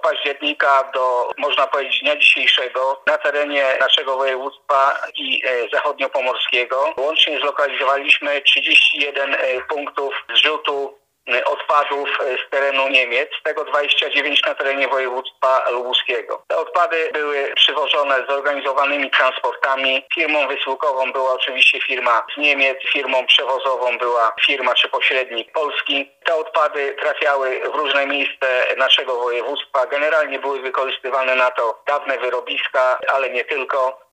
października do, można powiedzieć, dnia dzisiejszego na terenie naszego województwa i zachodniopomorskiego łącznie zlokalizowaliśmy 31 punktów zrzutu odpadów z terenu Niemiec, z tego 29 na terenie województwa lubuskiego. Te odpady były przywożone zorganizowanymi transportami. Firmą wysyłkową była oczywiście firma z Niemiec, firmą przewozową była firma czy pośrednik polski. Te odpady trafiały w różne miejsca naszego województwa. Generalnie były wykorzystywane na to dawne wyrobiska, ale nie tylko.